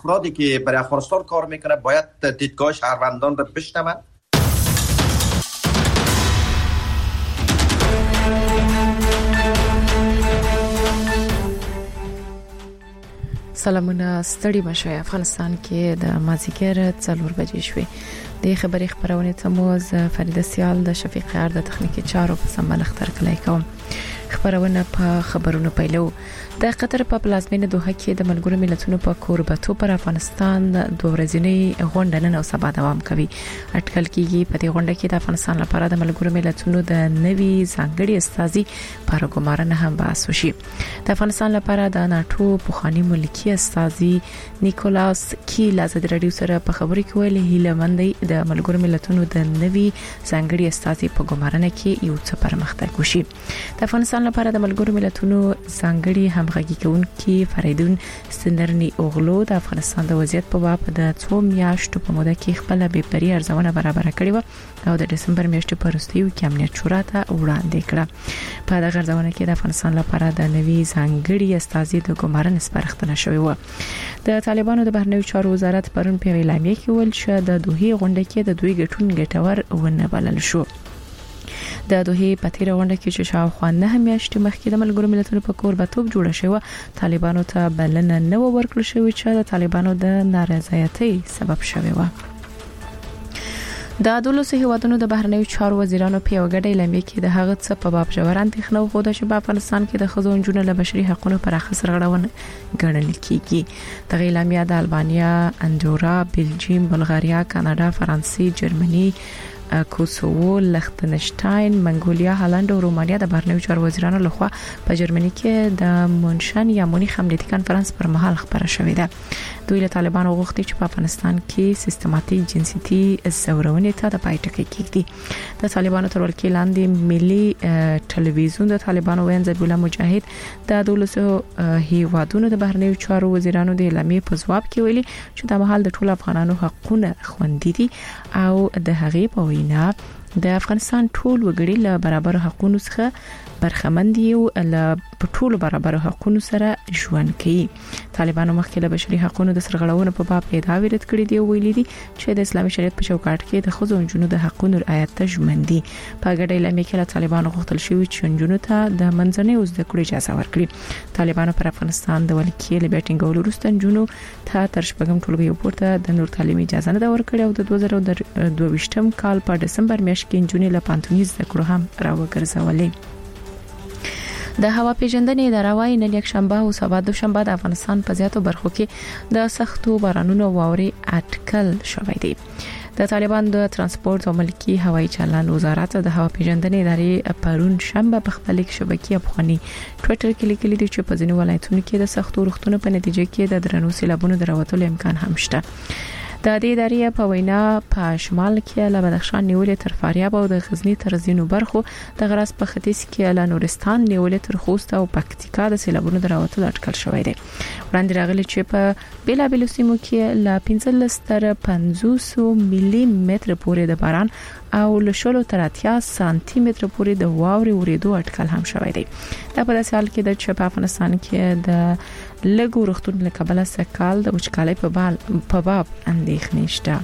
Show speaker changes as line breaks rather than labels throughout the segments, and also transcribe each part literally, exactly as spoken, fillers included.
افرادی که برای افغانستان کار میکنه باید دیدگاه شهروندان را بشنوند.
سلامونه ستړي بشوي. افغانستان کې د مازیګر څلور بجې شوې. د خبري خبرونه ته مو ز فرید سیال د شفیق یار د تخنیکی چارو په سمبل اختر کړی کوم. خبرونه په خبرونو پیلو. د قطر په پلازمینه دوحه کې د ملګرو ملتونو په کوربتو پر افغانستان د ورځنی غونډه نن او سبا دوام کوي. اټکل کېږي په دې غونډه کې د افغانستان لپاره د ملګرو ملتونو د نوي ځانګړي استازي پر ګمارنه هم بحث وشي. د افغانستان لپاره د ناتو پوخانی ملکی استازي نیکولاس کیل از د رادیو سره په خبرو کې ویلي هیله مندي د ملګرو ملتونو د نوي ځانګړي استازي په ګمارنه کې یو څه پرمختګ وشي. د افغانستان لپاره د ملګرو ملتونو ځانګړي همغږي کوونکي فریدون سندرني اوغلو د افغانستان د وضعیت په باب د څو میاشتو په موده کې خپل بې پرې ارزونه برابر کړې و او د دسمبر میاشتې په وروستیو کې امنیت شورا ته وړاندې کړه. په دغه ارزونه کې د افغانستان لپاره د نوي ځانګړي استازي د ګمارنې سپارښتنه شوې و. د طالبانو د بهرنیو چارو وزارت پرون په اعلامیه کې ویل چې د دوحې غونډه کې د دوی ګټون ګټور ونه بلل شو. د دوحې په تیر غونډه کې چې شاوخوا نه میاشتې مخکې د ملګرو ملتونو په کوربتوب جوړه شوه طالبانو ته بلنه نه ورکړل شوې چې د طالبانو د نارضایتۍ سبب شوه و. د دولسو هیوادونو د بهرنیو چارو وزیرانو په یو غړي اعلامیه کې د هغه څه په باب ژور اندېښنه وښوده چې په افغانستان کې د ښځو او نجونو له بشري حقوقو پر اخر سرغړونه ګڼل کیږي. د اعلامیه د البانیا، اندورا، بلجیم، بلغاریا، کاناډا، فرانسې، جرمني، کوسوو، لختنشتاین، منګولیا، هالند او رومانیا د بهرنیو چارو وزیرانو لخوا په جرمني کې د مونشن یا مونیخ امنیتي کانفرنس پر مهال خبره شوې ده. دوی له طالبانو غوښتي چې په افغانستان کې سیستماتیک جنسيتي زورونې ته د پای ټکی کېږي. د طالبانو تر ولکې لاندې ملي ټلویزیون د طالبانو وین ذبیح الله مجاهد د دولسو هیوادونو د بهرنیو چارو وزیرانو د اعلامیې په ځواب کې ویلي چې د مهال د ټولو افغانانو حقونه خوندي دي او د هغې په وینا د افغانستان ټول وګړي له برابر حقوقو څخه برخمن دي او له ټولو برابر حقوقو سره ژوند کوي. طالبانو مخکې له بشري حقوقو د سرغړونو په باب ادعا ویرت کړې دی او ویلي دي چې د اسلامي شریعت په چوکاټ کې د ښځو او نجونو د حقوقو رعایت ته ژمن دي. په ګډه اعلامیه کې له طالبانو غوښتل شوی چې نجونو ته د منځنۍ زده کړو اجازه ورکړي. طالبانو پر افغانستان د ولکې له بیټینګولو وروسته نجونو ته تر شپږم ټولګي پورته د نور تعلیم اجازه نه ورکړي او د دوه زره دوه ویشتم کال په دسمبر میاشت کې نجونې له پانتونیز زده کړو هم راوګرځولې. د هوا پیژندنې اداره وايي نن یک شنبه او سبا دوشنبه د افغانستان په زیاتو برخو کې د سختو بارانونو واوري اټکل شوی دی. د طالبان د ترانسپورت او ملکی هوایي چلند وزارت د هوا پیژندنې ادارې پرون شنبه په خپل شبکې افغاني ټوئیټر کې لیکلي دي چې په ځینو ولایتونو کې د سختو روغتونو په نتیجه کې د درنو سیلابونو دروازو امکان هم شته. د دې ادارې په وینا په شمال کې له بدخشان نیولې تر فاریاب او د غزنی تر ځینو برخو د غرس په ختیځ کې له نورستان نیولې تر خوست او پکتیکا د سیلابونو دروازو اټکل شوی دی. وړاندې راغلي چې په بیلابیلو سیمو کې له پنځلس تر پنځوس ملي متر پورې د باران او له شلو تر اتیا سانتي متر پورې د واورې ورېدو اټکل هم شوی دی. دا په داسې حال کې د چې په افغانستان کې د لګو روغتون له کبله سکال د وچکالۍ په باب په باب اندېښنې شته.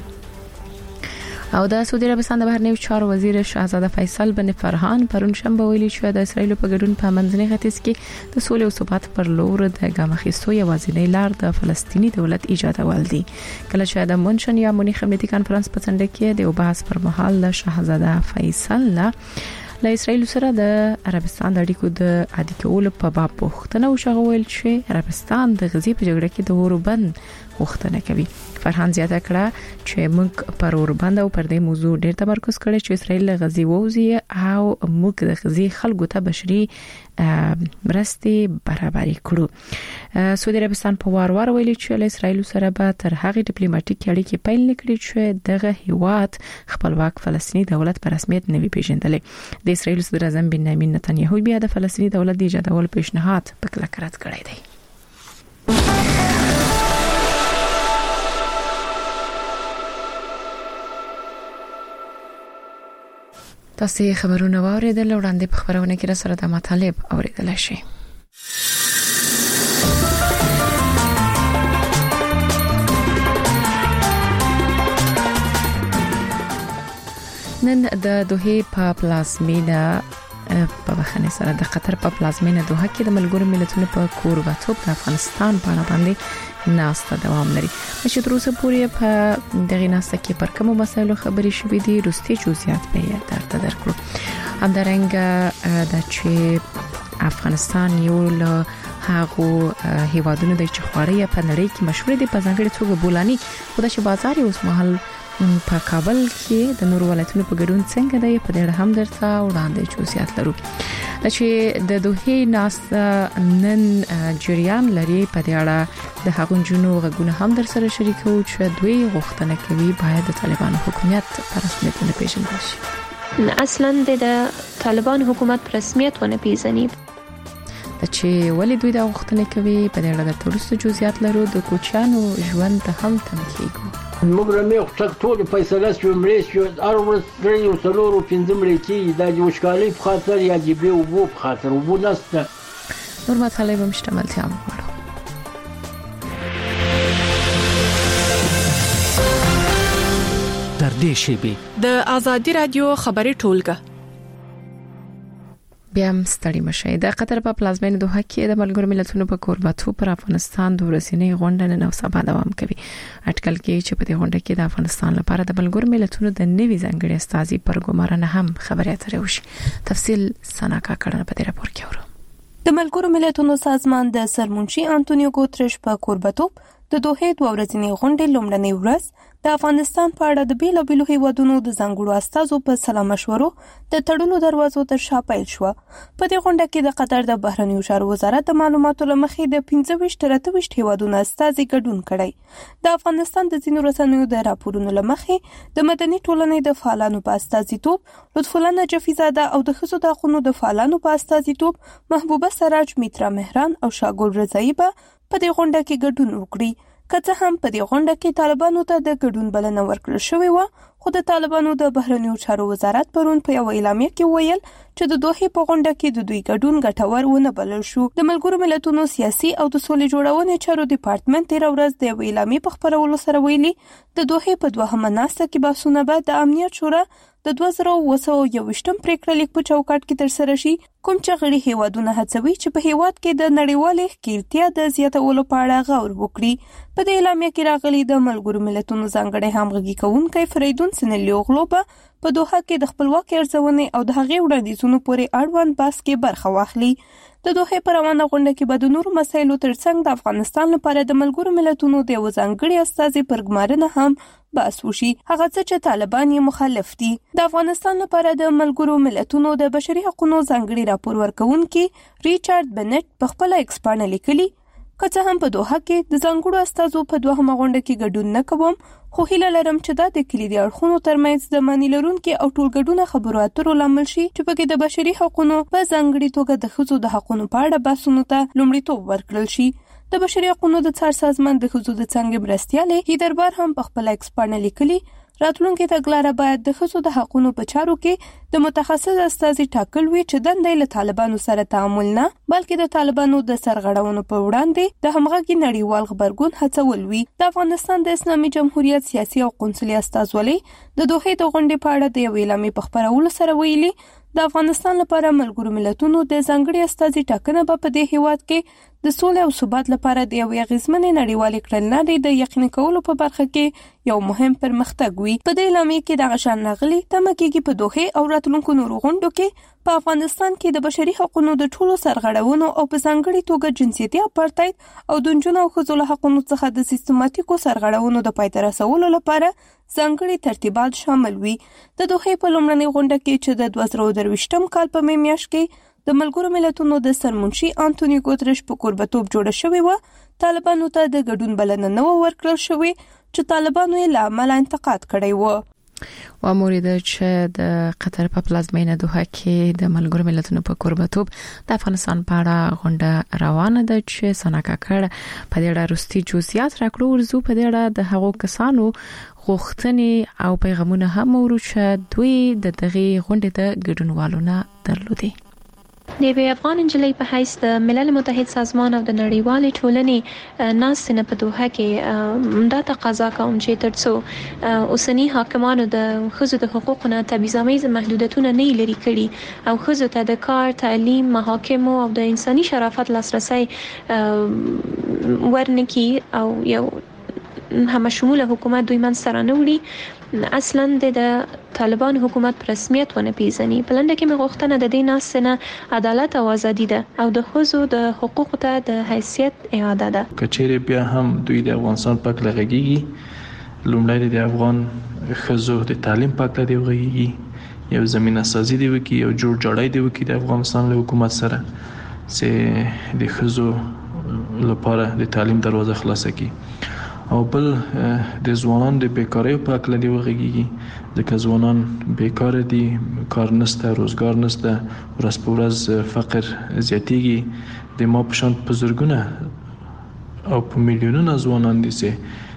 او د سعودي عربستان د بهرنیو چارو وزیر شاهزاده فیصل بن فرحان پرون شنبه ویلي چې د اسرایل په ګډون په منځني ختیځ کې د سولې او ثبات پر لور د ګام اخیستو یوازینی لار د فلسطینی دولت ایجادول دي. کله چې د مونشن یا مونیخ امنیتي کانفرنس په څنډه کې د وباس پر مهال د شاهزاده فیصل له له اسرایل سره د عربستان د اړیکو د عادي کولو په باب پوښتنه وشغول چې عربستان د غزي په جګړه کې د اوربند غوښتنه کوي. فرحان زیاته کړه چې موږ پر اوربند او پر دې موضوع ډېر تمرکز کړی چې اسرایل له غزي ووزي او موږ د غزي خلکو ته بشري مرستې برابرې کړو. سعودي عربستان په وار وار ویلي چې له اسرایل سره به تر هغه ډیپلوماټیک اړیکې پیل نکړي چې دغه هیواد خپلواک فلسطینی دولت په رسمیت نه وي پیژندلې. د اسرایل صدر اعظم بنیامین نتنیاهو بیا د فلسطینی دولت د ایجادولو پیشنهاد په کلک رد کړی دی. تاسو خبرونه واوریدل وړاندې په خبرونه کې را سره د مطالب اوریدل شي. نن د دوحه په پلازمینه په بخنه سره د قطر په پلازمینه دوحه کې د ملګرو ملتونو په کوربتوب د افغانستان په اړه باندې ناسته دوام لري. چې تر اوسه پورې په دغه ناسته کې پر کومو مسایلو خبرې شوې دي روستي جزئیات به درته درکړو. همدارنګه د چې افغانستان یو له هغه هیوادونو د چخواري په نړۍ کې مشهور دي په ځانګړي توګه بولاني خو د بازار اوس مهال په کابل کې د نور ولایتونو په ګډون څنګه دی په دې اړه هم درته وړاندې جزئیات لرو. چې د دوحه ناس نن جریان لري په دې اړه د هغو جنو غوونه هم در سره شریکو چې دوی غوښتنه کوي باید د طالبان حکومت په رسمیت نه پیژندل شي.
اصلا د طالبان حکومت په رسمیت ونه پیژني.
چې ولې دوی دا غوښتنه کوي په دې اړه د تورستو جزئیات لرو. د کوچانو ژوند ته هم تمکیږي.
موږ رمې خټک ټول فیصله شو مړې شو هر ورځ درې او څلور او پنځه مړې کی د وشکالي په خاطر یا جیبه او بو په خاطر وبو نسته
نور مطالب مشتملتیا وړو.
در دې شیبه
د ازادي رادیو خبري ټولګه
بیا هم ستړي مشه. د قطر په پلازمینه دوحه کې د ملګرو ملتونو په کوربتوب پر افغانستان د ورسینې غونډه نن او سبا دوام کوي. اټکل کې چې په دې غونډه کې د افغانستان لپاره د ملګرو ملتونو د نوي ځانګړي استازي پر ګمارنه هم خبرې اترې وشي. تفصیل سناکا کړه په دې راپور کې اورو.
د ملګرو ملتونو سازمان د سرمنشي انټونیو ګوتریش په کوربتوب د دوحه د ورځنی غونډې لومړنۍ ورځ د افغانستان په اړه د بیلو بیلو هیوادونو د ځانګړو استازو په سلا مشورو د تړلو دروازو تر شا پیل شو. په دې غونډه کې د قطر د بهرنیو چارو وزارت د معلوماتو لمخې د پنځه ویشت تر اته ویشت هیوادونو استازي ګډون کړی. د افغانستان د ځینو رسنیو د راپورونو لمخې د مدني ټولنې د فعالانو په استازیتوب لطف الله نجفي زاده او د ښځو د حقوقو د فعالانو په استازیتوب محبوبه سراج میترا مهران او شاګل رضایی په دې غونډه کې ګډون وکړي. که څه هم په دې غونډه کې طالبانو ته د ګډون بلنه ورکړل شوې و خو د طالبانو د بهرنیو چارو وزارت پرون په یو اعلامیه کې ویل چې د دوحه په غونډه کې د دوی ګډون ګټور ونه بلل شو. د ملګرو ملتونو سیاسي او د سولې جوړونې چارو ډپارټمنټ تیر ورځ د یو اعلامیه په خبرولو سره ویلي د دوحه په دوهمه ناسته کې بحثونه به د امنیت شورا د دوه زره اوه سوه یوویشتم پریکړه لیک په چوکاټ کې ترسره شي کوم چې غړي هیوادونه هڅوي چې په هیواد کې د نړیوالې ښکیلتیا د زیاتولو په اړه غور وکړي. په دې اعلامیه کې راغلي د ملګرو ملتونو ځانګړي همغږي کوونکی فریدون سنلیوغلو په دوحه کې د خپلواکۍ ارزونې او د هغې وړاندیزونو پورې اړوند بحث کې برخه واخلي. د دوحه پر روانه غونډه کې به د نورو مسایلو ترڅنګ د افغانستان لپاره د ملګرو ملتونو د یو ځانګړي استازي پر ګمارنه هم بحث وشي. هغه څه چې طالبان یې مخالف دي. د افغانستان لپاره د ملګرو ملتونو د بشري حقوقو ځانګړي راپور ورکونکي ریچارډ بنټ په خپل ایکس باندې لیکلي که څه هم په دوحه کې د ځانګړو استازو په دوهمه غونډه کې ګډون نه کوم خو هیله لرم چې دا د کلیدي اړخونو ترمنځ د معنی لرونکو او ټولګډونه خبرو اترو لامل شي چې په کې د بشري حقوقو په ځانګړي توګه د ښځو د حقوقو په اړه بحثونو ته لومړیتوب ورکړل شي. د بشري حقوقو د څار سازمان د ښځو د څنګه مرستياله هیدربار هم په خپل ایکس باندې لیکلي راتلونکي تګلاره باید د ښځو د حقوقو په چارو کې د متخصص استازي ټاکل وي چې دندې له طالبانو سره تعامل نه بلکې د طالبانو د سرغړونو په وړاندې د همغږي نړیوال خبرګون هڅول وي. د افغانستان د اسلامي جمهوریت سیاسي او قونسلي استازولي د دوحه د غونډې په اړه د یو اعلامیه په خبرولو سره ویلي د افغانستان لپاره ملګرو ملتونو د ځانګړي استازي ټاکنه په دې هیواد کې د سولې او ثبات لپاره د یو غیزمنې نړیوالې کړنلارې د یقیني کولو په برخه کې یو مهم پرمختګ وي. په دې اعلامیه کې د غشان نغلي تمکیږي په دوحه او راتلونکو نورو غونډو کې په افغانستان کې د بشري حقوقو د ټولو سرغړونو او په ځانګړي توګه جنسيتي اپارټاید او د نجونو او ښځو له حقوقو څخه د سیستماتیکو سرغړونو د پای ته رسولو لپاره ځانګړي ترتیبات شامل وي. د دوحه په لومړنۍ غونډه کې چې د دوه زره اووه درویشتم کال په مې میاشت کې د ملګرو ملتونو د سرمنشي انټونیو ګوتریش په کوربتوب جوړه شوې و طالبانو ته د ګډون بلنه نه ورکړل شوې چې طالبانو یې له امله انتقاد کړی و.
و مورید چې د قطر په پلازمینه دوحه کې د ملګرو ملتونو په کوربتوب د افغانستان په اړه غونډه روانه ده چې سناکا کړه په دې اړه روستي جزئیات راکړو ورزو په دې اړه د هغو کسانو غوښتنې او پیغامونه هم ورو چې دوی د دغه غونډې ته ګډونوالونه درلودي.
د یوې افغان نجلۍ په حیث د ملل متحد سازمان او د نړیوالې ټولنې ناستې نه په دوحه کې دا تقاضا کوم چې ترڅو اوسني حاکمانو د ښځو د حقوقو نه تبعیضامیز محدودیتونه نه لري کړي او ښځو ته د کار، تعلیم، محاکمو او د انساني شرافت لاسرسی ورنکړي او یو همه شموله حکومت دوی منځته رانوړي، اصلا د طالبان حکومت په رسمیت ونه پیژني. په لنډه کې مې غوښتنه د دې ناستې نه عدالت او ازادي ده او د ښځو د حقوقو ته د حیثیت اعاده ده.
که چیرې بیا هم دوی د افغانستان په اړه غږیږي، لومړی د افغان ښځو د تعلیم په اړه دی غږیږي، یو زمينه سازي دی وکي، یو جوړ جوړای دی وکي د افغانستان له حکومت سره چې د ښځو لپاره د تعلیم دروازه خلاصه کړي. او بل د ځوانان د بیکاری په اړه دی وغږیږي، ځکه ځوانان بیکار دي، کار نشته، روزګار نشته، ورځ په ورځ فقر زیاتیږي. د ما په شان په زرګونه او په میلیونونه ځوانان دي چې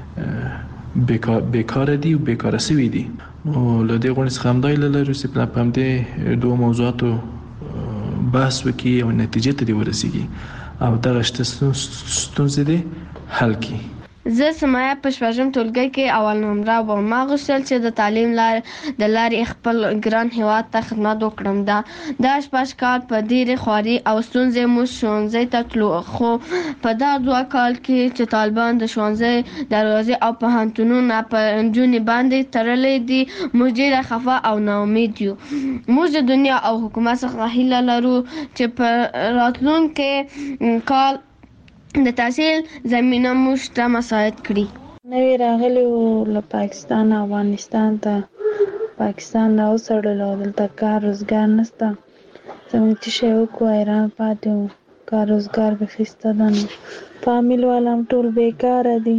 بیکار بیکار دي او بیکاره شوي دي. نو له دې غونډې څخه همدا هیله لرو چې په همدې دوه موضوعاتو بحث وکړي او نتیجې ته دې ورسیږي او دغه ستونزې دې حل کړي.
زه سمایا په شپږم ټولګي کې اول نمره وم. ما غوښتل چې د تعلیم لار د لارې خپل ګران هیواد ته خدمت وکړم. دا دا شپږ کال په ډېرې خوارۍ او ستونزې مو ښوونځي ته تلو، خو په دا دوه کال کې چې طالبان د ښوونځي دروازې او پوهنتونونه په نجونې باندې تړلې دي، موږ ډېره خفه او ناامید یو. موږ د دنیا او حکومت څخه هیله لرو چې په راتلونکي کال د تحصیل زمینه موږ ته مساعد کړي.
نوی راغلی و له پاکستان افغانستان ته، پاکستان راوڅړلو، دلته کار روزګار نشته، زموږ چې شی وکړو حیران پاتې وو، کار روزګار بیخي شته ده نه، فامیل والا هم ټول بیکاره دي،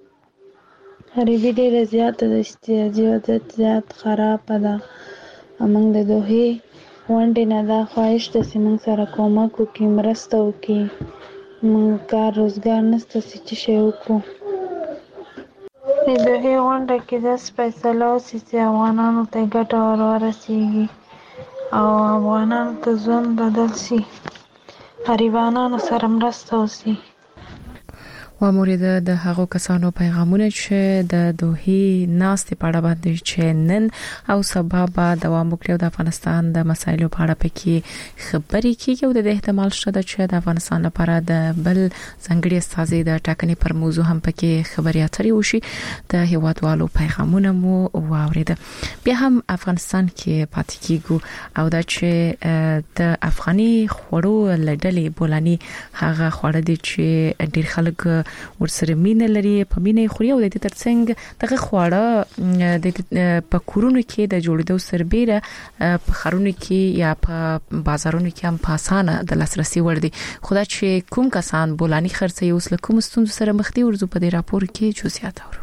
غریبي ډېره زیاته ده، احتیاجي وضعیت زیات خرابه ده. موږ د دوحې غونډې نه دا خواهش ده چې موږ سره کومک وکړي، مرسته وکړي، موږ کار روزګار نشته چې شی وکړو. د دوحې غونډه کې داسې فیصله وشي چې افغانانو ته ګټه ور ورسېږي او افغانانو ته ژوند بدل شي، غریبانو سره مرسته وشي.
و مورید د هغو کسانو پیغامونه چې د دوحې ناستې په اړه باندې چې نن او سبا به دوام وکړي د افغانستان د مسایلو په اړه پکې خبرې کیږي او د احتمال شته چې د افغانستان لپاره د بل ځنګړي استازي د ټاکنې پر موضوع هم پکې خبرې اترې وشي. د هیوادوالو پیغامونه مو واورید. بیا هم افغانستان کې پاتې کیږو او دا چې د افغاني خوړو لړلې بولاني هغه خوړه دي چې ډیر خلک ورسره مینه لري، په مینه خوري او د دې ترڅنګ دغه خواړه د په کورونو کې د جوړېدو سربېره په خارونو کې یا په بازارونو کې هم په اسانه د لاسرسي وړ دي. خدا چې کوم کسان بولاني خرڅي اوس له کوم ستونزو سره مخ دي ورزو په دې راپور کې جزئیات اورو.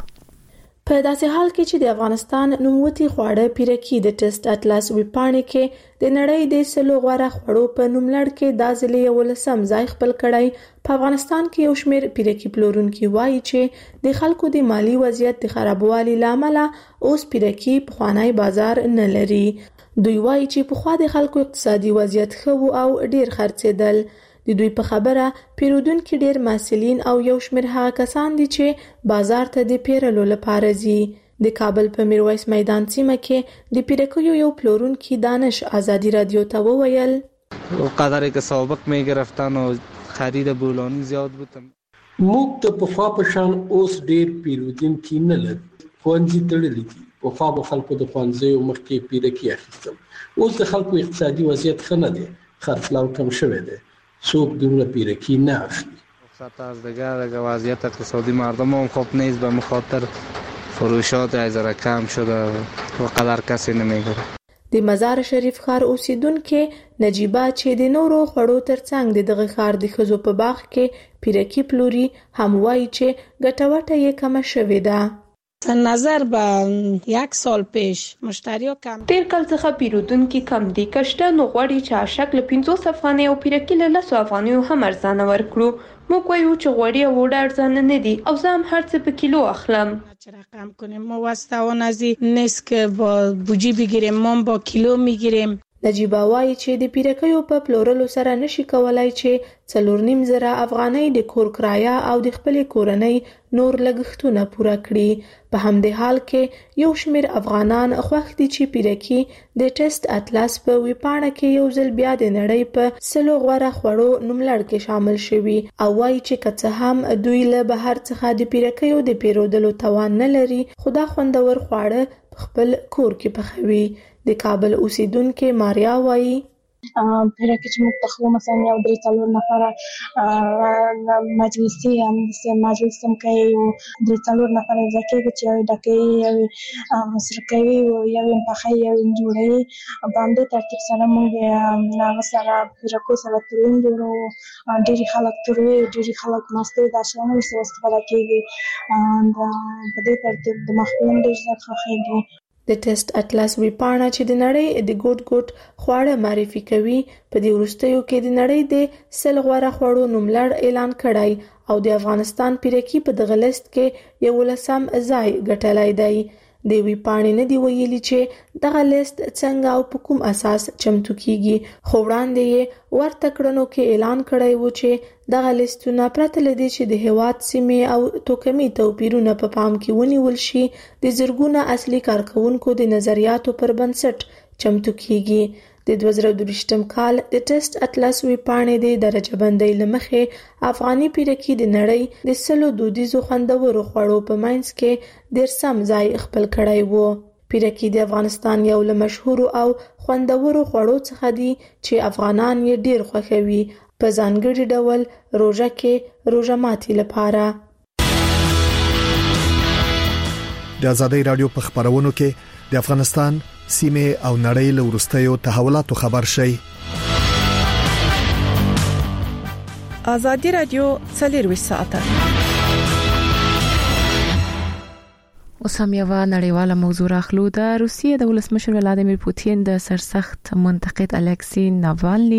په داسې حال کې چې د افغانستان نوموتي خواړه پیرکي د ټیسټ اټلاس ویبپاڼې کې د نړۍ د سلو غوره خوړو په نوم لړ کې د ځلې ولسم ځای خپل کړای، په افغانستان کې یو شمېر پیرکي پلورونکي وایي چې د خلکو د مالی وضعیت د خرابوالي لامل اوس پیرکي په خوانی بازار نه لري. دوی وایي چې په خوا د خلکو اقتصادي وضعیت ښه او ډیر خرڅېدل. د دوی په خبره پیرودونکو ډیر محصلین او یو شمېر هغه کسان دي چې بازار ته د پیرلو لپاره ځي. د کابل په میرویس میدان سیمه کې د پیرکیو یو پلورونکي دانش آزادی رادیو ته وویل
قدری که سابق می گرفتن و خرید بولانی زیاد بود.
موږ ته په خوا په شان اوس ډیر پیرودونکي نه لري، خوندې تړلې دي. په خوا په خلکو د خوندې مخکې پیرکي اخیستل، اوس د خلکو اقتصادي وضعیت ښه نه دی، خرڅلاو کم شوی دی، څوک دومره پیرکی نه اخلي.
رخصت از دیگر وضعیت اقتصادی مردم هم خوب نیست، به مخاطر فروشات از را کم شده و قدر کسی نمیگیره.
د مزار شریف ښار اوسیدونکو نجیبه چې د نورو خوړو ترڅنګ د دغه ښار د ښځو په باغ کې پیرکی پلوري هم وایي چې ګټوټه یې کمه شوې ده.
نظر به یک سال پیش مشتریو کم
تیر کال څخه پیرودونکي کم دي، کشته نو غواړي چې اشک له پنځوس افغانۍ او پیرکي له لس افغانۍ هم ارزانه ورکړو. موږ وایو چې غوړي او وړه ارزانه نه دي او زه هم هر څه په کیلو اخلم.
چه رقم کنیم ما واسطه نزی نیست که با بوجی بگیریم، ما با کیلو میگیریم.
نجیبه وایي چې د پیرکیو په پلورلو سره نشي کولای چې څلور نیم زره افغانۍ د کور کرایه او د خپلې کورنۍ نور لګښتونه پوره کړي. په همدې حال کې یو شمېر افغانان خوښ دي چې پیرکي د ټیسټ اټلس په ویبپاڼه کې یو ځل بیا د نړۍ په سلو غوره خوړو نوملړ کې شامل شوي او وایي چې که څه هم دوی له بهر څخه د پیرکیو د پیرودلو توان نه لري خو دا خوندور خواړه په خپل کور کې پخوي. د کابل اوسیدونکو ماریا وایي
پیرکي چې موږ پخو مثلا یو درې څلور نفره مجلسي هم د مجلس هم کوي او درې څلور نفره ځکه چې یو ډکې یو سره کوي یو پخې یو جوړي باندې ترتیب سره موږ هغه سره پیرکو سره ترون جوړو ډېری خلک تروي ډېری خلک ماسته د شامل سره استفاده کوي دا په دې ترتیب د مخکوم ډېر ځای خوښيږي.
د ټیسټ اټلس ویبپاڼه چې د نړۍ د ګوټ ګوټ خواړه معرفي کوي په دې وروستیو کې د نړۍ د سل غوره خوړو نوملړ اعلان کړی او د افغانستان پیرکي په دغه لیست کې یو لسم ځای ګټلی دی. د ویبپاڼې نه دی ویلي چې دغه لیست څنګه او په کوم اساس چمتو کیږي خو وړاندې یې ورته کړنو کې اعلان کړی و چې دغه لیستونه پرته له دې چې د هیواد سیمې او توکمي توپیرونه په پام کې ونیول شي د زرګونه اصلي کارکونکو د نظریاتو پر بنسټ چمتو کیږي. د دوه زره دویشتم کال د ټیسټ اټلس ویبپاڼې د درجه بندۍ له مخې افغاني پیرکي د نړۍ د سلو دودیزو خوندورو خوړو په منځ کې دیرشم ځای خپل کړی و. پیرکي د افغانستان یو له مشهورو او خوندورو خوړو څخه دي چې افغانان یې ډیر خوښوي په ځانګړي ډول روژه کې روژه ماتي لپاره.
د ازادۍ رادیو په خبرونو کې د افغانستان سیمه او نړۍ له ورستیو تحولاتو خبر شي.
ازادي رادیو څلور ساعته
اوس هم یو نړیواله موضوع راخلو. د روسیې د ولسمشر ولادیمیر پوتین د سرسخت منتقد الکسی ناوالني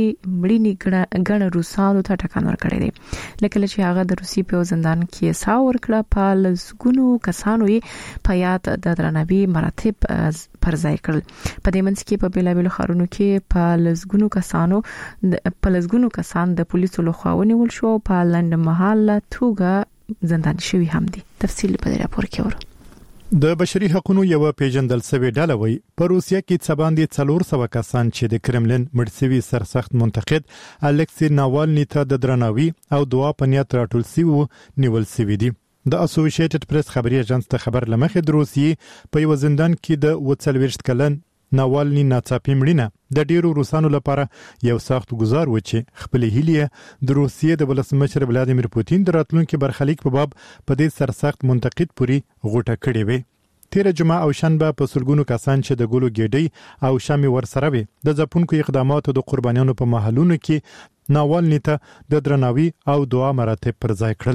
مړینې ګڼ روسانو ته ټکان ورکړی دی لکه چې هغه د روسیې په زندان کې سا ورکړه. په لزګونو کسانو یې په یاد د درناوي مراتب پر ځای کړل. په دې منځ کې په بیلابیلو ښارونو کې په لزګونو کسانو په لزګونو کسان د پولیسو لخوا ونیول شو په لنډمهاله توګه زندان شوي هم دي. تفصیل په دې راپور کې ورو.
د بشري حقوقو یو پیژندل شوی ډله وی په روسیا کې څه باندې څلور سوه کسان چې د کرملین مرسوي سرسخت منتقد الکسی ناوالني ته د درناوي او دعا په نیت راټول شوی نیول شوی دي. د اسوسییټډ پریس خبري اژانس ته خبر لمخې د روسیې په یو زندان کې د وڅلويشت کلن ناوالني ناڅاپي مړینه د ډیرو روسانو لپاره یو سخت گزار و چې خپل هیله د روسیې د ولسمشر ولادیمیر پوتین د راتلونکو برخلیک په باب په دې سرسخت منتقد پوری غوټه کړې وي. تیر جمعه او شنبه په سلګونو کسان چې د ګولو ګډي او شامي ورسره وي د ځپونکو اقداماتو د قربانیانو په محلونو کې ناوالني ته د درناوي او دعا مراتب پر ځای کړل.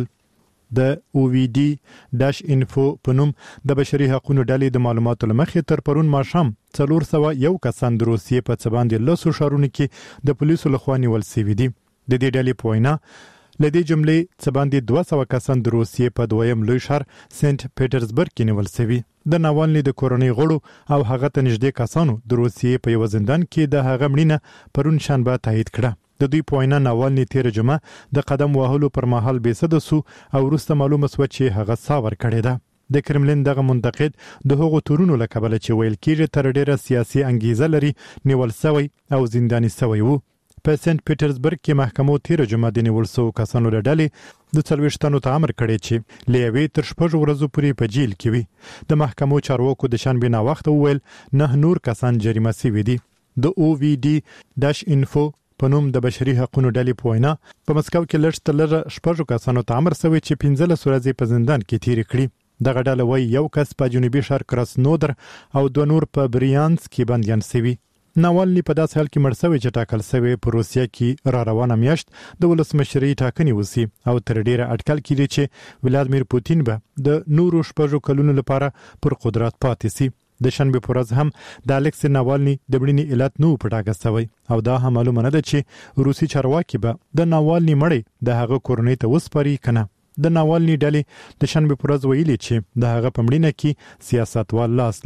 د او وی ډي داش انفو په نوم د بشري حقوقو ډلې د معلوماتو لمخې تر پرون ماښام څلور سوه یو کسان د روسیې په څه باندې لسو ښارونو کې د پولیسو لخوا نیول شوي دي. د دې ډلې په وینا له دې جملې څه باندې دوه سوه کسان د روسیې په دویم لوی ښار سنت پیټرزبرګ کې نیول شوي. د ناوالني د کورنۍ غړو او هغه ته نږدې کسانو د روسیې په یو زندان کې د هغه مړینه پرون شنبه تایید کړه. د دوی په وینا ناوالني تیر جمعه د قدم وهلو پر مهال بېسده سو او وروسته معلومه شوه چې هغه سا ورکړې ده. د کرملین دغه منتقد د هغو تورونو له کبله چې ویل کېږي تر ډیره سیاسي انګیزه لري نیول شوی او زنداني شوی و. په سنت پیټرزبرګ کې محکمو تیر جمعه د نیول شوو کسانو له ډلې د څلوېښت تنو ته امر کړی چې له یوې تر شپږو ورځو پورې په جیل کې وي. د محکمو چارواکو د شنبې ناوخته وویل نه نور کسان جریمه شوي دي. د او وی ډي داش انفو په نوم د بشري حقوقو ډلې په وینا په مسکو کې لږ تر لږه شپږو کسانو ته امر شوی چې پنځلس ورځې په زندان کې تیرې کړي. دغه ډله وایي یو کس په جنوبي ښار کراسنودر او دوه نور په بریانسک کې بندیان شوي. ناوالني په داسې حال کې مړ شوی چې ټاکل شوی په روسیه کې را روانه میاشت د ولسمشرۍ ټاکنې وسی او تر ډیره اټکل کړي چې ولادیمیر پوتین به د نورو شپږو کلونو لپاره پر قدرت پاتې شي. د شنبه پر ورځ هم د الکسی ناوالني د مړینې علت نو پټاګه شوی او دا هم معلومه نه ده چې روسي چارواکي به د ناوالني مړی د هغه کورنۍ ته وسپاري کنه. د ناوالني ډلې د شنبه پر ورځ ویلي چې د هغه په مړینه کې سیاستوال لاس لري.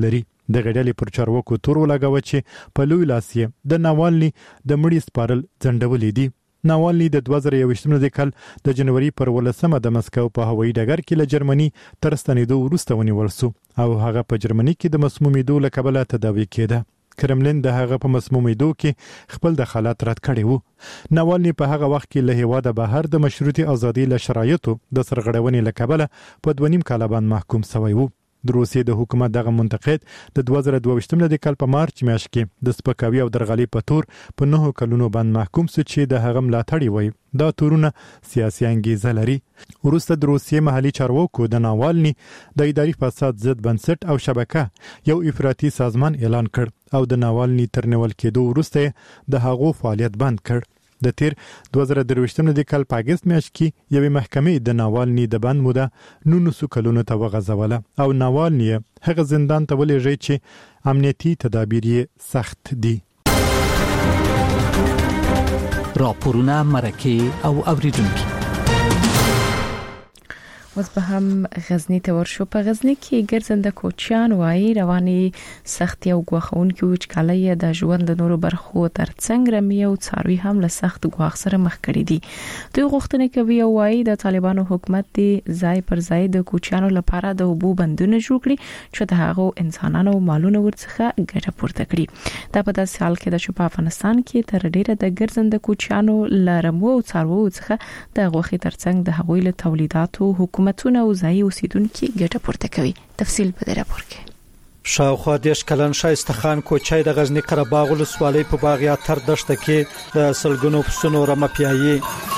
د غړلې پر چارواکو تور ولګاوه چې په لوی لاسیه د ناوالني د مړي سپارل ځنډولې دي. ناوالني د دوه زره یوویشتم کال د جنوري پر ولسمه د مسکو په هوایي ډګر کې له جرمني تر ستنېدو وروسته ونیول شو او هغه په جرمني کې د مسمومیدو له کبله تداوي کېده. کرملین د هغه په مسمومیدو کې خپل دخالت رد کړی وو. ناوالني په هغه وخت کې له هیواده بهر د مشروطي ازادي له شرایطو د سرغړونې له کبله په دوه نیم کال باندې محکوم شوی وو. د روسیې د حکومت دغه منتقد د دوه زره دوه ویشتم کال په مارچ میاشت کې د سپکاوي او درغلي په تور په نهو کلونو باندې محکوم شو چې د هغه ملاتړي وي. دا تورونه سیاسي انګیزه لري. وروسته د روسیې محلي چارواکو د ناوالني د اداري فساد ضد بنسټ او شبکه یو افراطي سازمان اعلان کړ او د ناوالني تر نیول کېدو وروسته د هغو فعالیت بند کړ. د تیر دوه زره درویشتم کال په اگست میاشت کې یوې محکمې د ناوالني د بند موده نولس کلونو ته وغځوله او ناوالني هغه زندان ته ولېږي چې امنیتي تدابیر یې سخت دي.
راپورونه مرکه او اوریدونکو
اوس به هم غزنی ته ورشو. په غزنی کې ګرځنده کوچیان وایي رواني سختي او غوښونکي وچکالۍ د ژوند د نورو برخو ترڅنګ رمي او څاروي هم له سخت غوښ سره مخ کړي دي. دوی غوښتنه کوي او وایي د طالبانو حکومت دی ځای پر ځای د کوچیانو لپاره د اوبو بندونه جوړ کړي چې د هغو انسانانو مالونه ورڅخه ګټه پورته کړي. دا په داسې حال کې د افغانستان کې تر ډیره د ګرځنده کوچیانو لرمو او څاروي څخه د غوښې ترڅنګ د هغوی له تولیداتو حکومتونه او ځایي اوسیدونکو ګټه پورته کوي. تفصیل په دې راپور کې.
شاوخوا دیش کلن شایسته خان کوچای د غزنی قرهباغ ولسوالۍ په باغیا تر دشته کې د سلګونو پسونو رمه پیایي.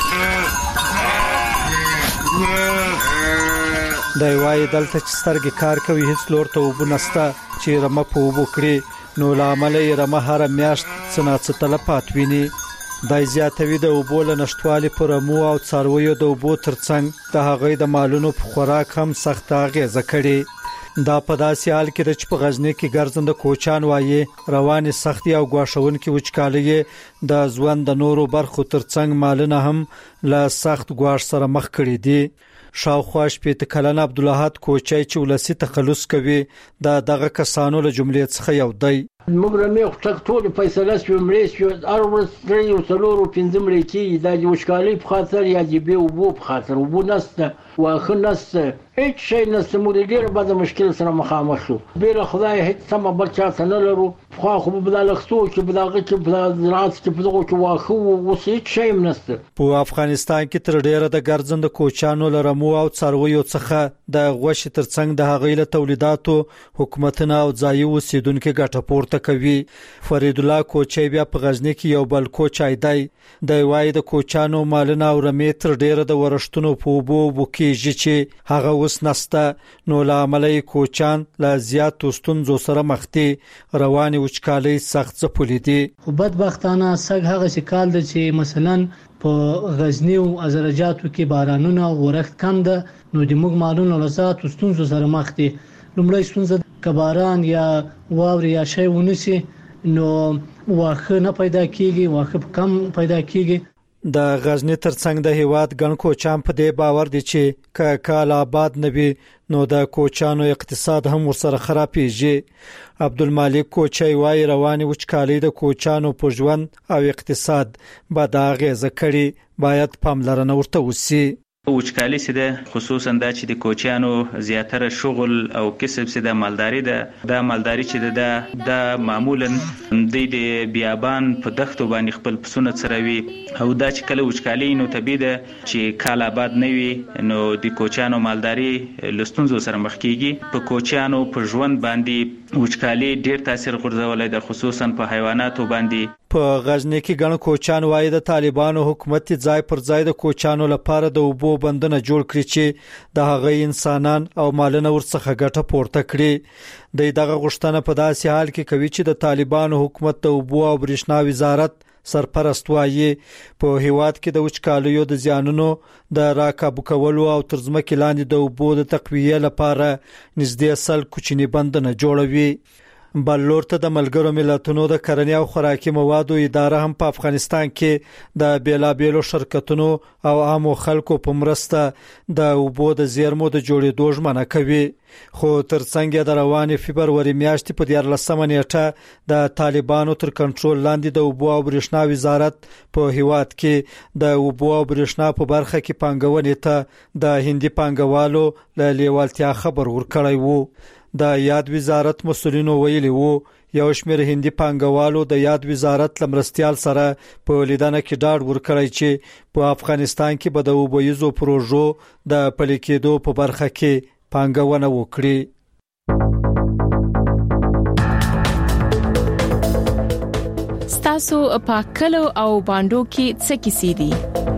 د وای دلته چې سترګې کار کوي هیڅ لور ته وبنسته چې رمه په وبو کړي نو لامل یې رمه هر میاشت څنګه تلپات ویني. دای زیاتوي د اوبو له نشټوالي پر مو او څارویو د اوبو ترڅنګ د هغې د مالونو په خوراک هم سخت اغیزه کړي. دا په داسې حال کې د په غزنی کې ګرځنده کوچان وایي رواني سختي او غواښونکي وچکالۍ د ژوند د نورو برخو ترڅنګ مالونه هم له سخت غواښ سره مخ کړي دي. شاوخوا شپږ کلن عبدالحد کوچای چې ولسی تخلص کوي د دغه کسانو له جملې څخه یو دی.
موږ رمې خټک ټول فیصله شو مړې شو هر ورځ درې او څلور او پنځه مړې کې د وشکالۍ په خاطر یا جيبي او بو په خاطر وبو نسته واخه نسته هیڅ شي نسته موږ ډېر بعد مشکل سره مخامخ شو. بیر خدای هیڅ سم بل چا نه لرو خو خو په دغه څو کې په دغه کې په زراعت کې په دغه کې واخه او هیڅ شي نسته.
په افغانستان کې تر ډیره د ګرځنده کوچانو لرمو او څارویو څخه د غوښې ترڅنګ د هغې له تولیداتو حکومتونه او ځایي اوسیدونکو ګټه پورته کوي. فرید الله کوچای بیا په غزنی کې یو بل کوچای دی. د وای د کوچانو مالونه او رمې تر ډیره د ورښتونو په وبو وکیږي چې هغه اوس نسته نو لاملې کوچان لا زیات ستونزو سره مخ دي. رواني وچکالۍ سخت ځپلې دي.
خو بدبختانه سګ هغه شکال د چې مثلا په غزنی او ازرجاتو کې بارانونه ورښت کم ده نو د موږ مالونو لزات ستونزو سره مخ دي. لومړی ستونزه کباران یا واوري یا شی ونسی نو واخه نه پیدا کیږي واخه کم پیدا کیږي.
د غزنی ترڅنګ د هیواد ګڼ کوچان په دې باور دي چې ک کال آباد نبی نو د کوچانو اقتصاد هم ورسره خرابېږي. عبدالمالک کوچای وای رواني وچکالۍ د کوچانو په ژوند او اقتصاد بد اغیزه کړي باید پاملرنه ورته وشي.
وچکالي سده خصوصا د چې د کوچیانو زیاتره شغل او کسب سده مالداري ده د مالداري چې ده د معمولا د بیابان په دښتو باندې خپل پسونه څروي او دا چې کله وچکالي نو طبيعي ده چې کال آباد نه وي نو د کوچیانو مالداري لستونزو سره مخ کیږي. په کوچیانو په ژوند باندې وچکالي ډیر تاثیر غورځولای ده خصوصا په حیواناتو باندې.
په غزنی کې ګڼ کوچان وایي د طالبانو حکومت ځای پر ځای د کوچانو لپاره د اوبو بندونه جوړ کړي چې د هغې انسانان او مالونه ورڅخه ګټه پورته کړي. د دغه غوښتنه په داسې حال کې کوي چې د طالبانو حکومت د اوبو او برېښنا وزارت سرپرست وایي په هیواد کې د وچکالیو د زیانونو د راکابو کولو او تر ځمکې لاندې د اوبو د تقویه لپاره نږدې سل کوچني بندونه جوړوي. بل لور ته د ملګرو ملتونو د کرنې او خوراکي موادو اداره هم په افغانستان کې د بیلابېلو شرکتونو او عامو خلکو په مرسته د اوبو د زیرمو د جوړېدو ژمنه کوي. خو ترڅنګ د روانې فبروري میاشتې په دیارلسمه نیټه د طالبانو تر کنټرول لاندې د اوبو او برېښنا وزارت په هیواد کې د اوبو او برېښنا په برخه کې پانګونې ته د هندي پانګوالو له لیوالتیا خبر ورکړی وو. د یاد وزارت مسؤلینو ویلي وو یو شمېر هندي پانګوالو د یاد وزارت لمرستيال سره په لیدنه کې ډاډ ورکړی چې په افغانستان کې به د اوبویزو پروژو د پلي کېدو په برخه کې پانګونه وکړي.
ستاسو په کلو او باندو کې څه کیسې دي؟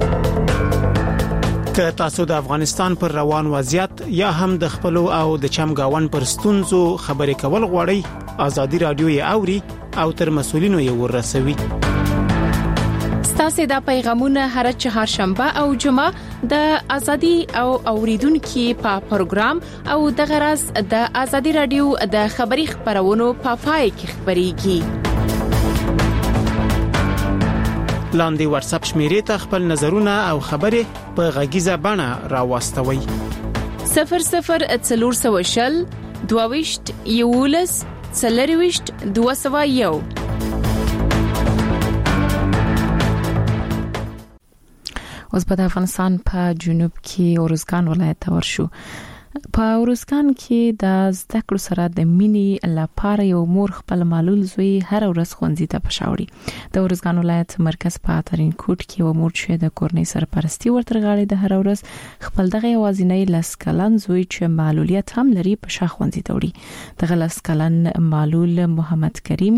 که تاسو د افغانستان پر روان وضعیت یا هم د خپل او د چمګاون پر ستونزو خبرې کول غواړئ، ازادي رادیو یې اوري او تر مسؤلینو یې ورسوي.
ستاسو د پیغامونه هر چهارشنبه او جمعه د ازادي او اوریدونکو په پروګرام او د غرض د ازادي رادیو د خبري خبرونو په پای کې خبريږي.
لاندې واتس اپ شمیرې ته خپل نظرونه او خبرې په غږیزه بڼه راوستوي.
صفر صفر څلور سوه شل دوه یولس څلرويشت دوه سوه یو. اوس په افغانستان په جنوب کې اورزګان ولایت ته ورشو. په اورزګان کې د زده کړو سره د مینې لپاره یو مور خپل معلول زوی هر ورځ ښوونځي ته پښاوړي. د اورزګان ولایت مرکز په اترین کوټ کې یو مور چې د کورنۍ سرپرستی ورته غاړي د هر ورځ خپل دغه یوازینی لاس کلن زوی چې معلولیت هم لري په شا ښوونځي ته وړي. دغه لاس کلن معلول محمد کریم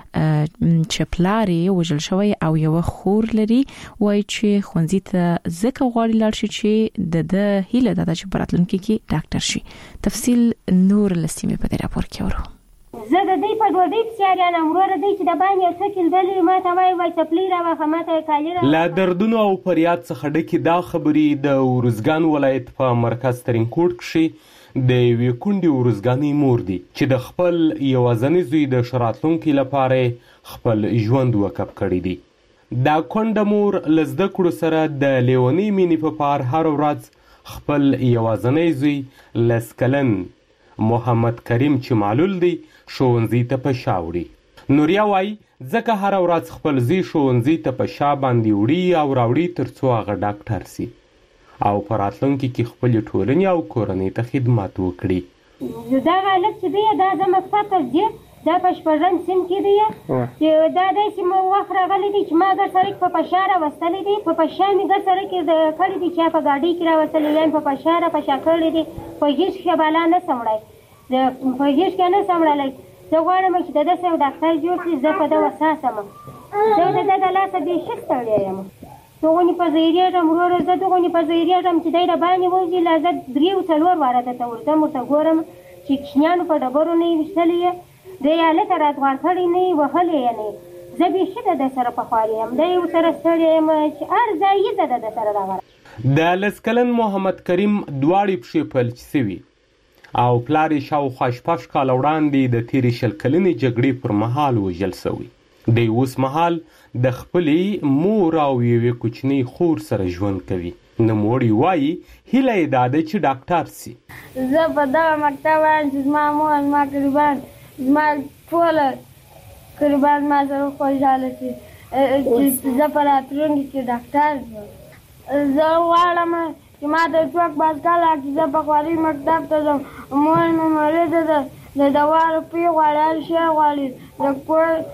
چې پلاری وجل شوی او یو خور لري وای چې ښوونځي ته زکه غواړي لاړ شي چې د د هیله د چې براتلونکو کې ډاکټر شي. تفصیل نور لسیمه په راپور کې ورو.
زه د دې په ډوډۍ سیاریا نمرور دی چې د باندې یو څه کېدلې ما ته وای وای چپلی را واخه ما ته کالیره
لا دردونو او فریاد څخه ډکه دا خبرې د اورزګان ولایت په مرکز ترین کوټ کې د یوې کونډې اورزګانۍ مور دی چې د خپل یوازیني زوی د شراتلونکو لپاره خپل ژوند وقف کړی دی. دا کونډه مور لزده کړو سره د لیونی مینې په پار هر ورځ خپل یوازینی زوی لسکلن محمد کریم چې معلول دی ښوونځي ته پښاوړي. نوریا وای ځکه هر ورځ خپل زوی ښوونځي ته پښا باندې وړي او راوړي ترڅو هغه ډاکټر سي او په راتلونکي کې خپل ټولنې او کورنۍ ته خدمت وکړي.
دا غلط چې دی دا د مکتب دی دا په شپږم سیم کې دی چې دا د سیم وخت راغلی دی چې ما د سړک په پښاره وستلې دی په پښامي د سړک د کړي دی چې په گاډي کې راوستلې یم په پښاره په شکل دی په هیڅ شباله نه سمړای د په هیڅ کې نه سمړلای. زه غواړم چې د داسې ډاکټر جوړ شي زه په دا وساسم زه د د لاسه به شستړی یم. دغونی په زیریږم ورور زه دغونی په زیریږم چې دای را باندې وځي لازم دریو څلور واره ته ورته ورته ګورم چې کښنیانو په ډبرو نه وشتلې د یاله تر اتوار کړی نه وهلې نه زه به شته د سره په خالي هم د یو سره ستړی یم چې هر ځای زه د سره راغله.
د لسکلن محمد کریم دواړي پښې پلچ سوي او پلاری شاوخوا شپږ کاله وړاندې د تیرې شل کلنې جګړې پر مهال وژل شوی. د اوس مهال د خپلې مور او یوې کوچنۍ خور سره ژوند کوي. نوموړی وایي هیله یې دا ده چې ډاکټر سي.
زه په دغه مکتب وایم چې زما مور زما قربان زما ټوله قربان ما سره خوشحاله شي چې زه په راتلونکي کې ډاکټر شم. زه غواړم چې ما د ټوک باسکل چې زه په خواري مکتب ته ځم. مور مې مریضه ده د دوا روپۍ غواړي هر شی غواړي د کور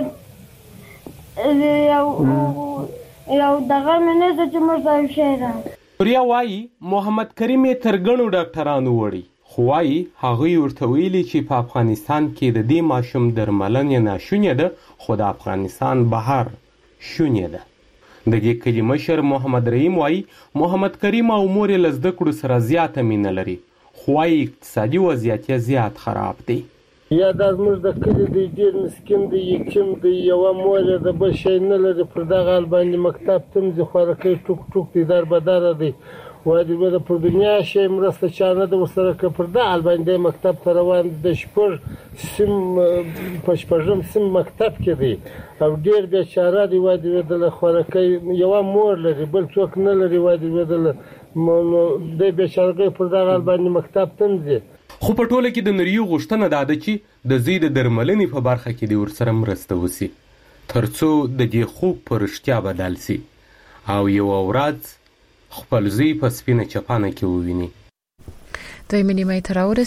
یو دغه مې نه چې موږ ته شی ده.
پریا وایي محمد کریم یې تر ګڼو ډاکټرانو وړي خو وایي هغوی ورته ویلي چې په افغانستان کې د دې ماشوم درملنه ناشونې ده خو د افغانستان بهر شونې ده. د دې کلي مشر محمد رحیم وایي محمد کریم او مور یې له زده کړو سره زیاته مینه لري خو وایي اقتصادي وضعیت یې زیات خراب دی.
یا دا زموږ د کلي دی ډېر مسکین دی یتیم دی یوه مور یې د بل شی نه لري پر دغه حال باندې مکتب ته ځي خوارکۍ ټوک ټوک دی دار بداره دی وای دی د پر دنیا شي مرسته چانه د وسره ک پر د الباندې مکتب ته روان د شپږ سم پښپژم سم مکتب کې دی او ډیر بیچاره دی وای دی د خورکې یو مور لري بل څوک نه لري وای دی د د بیچاره پر د الباندې مکتب تم دی.
خو په ټوله کې د نریو غوښتنه ده چې د زی د درملنې په برخه کې د ورسره مرسته وسی ترڅو د دې خوب پر اشتیا بدل سي او یو ورځ خپل زی په سپینه چپانه کې وویني.
دوی منی مې تراور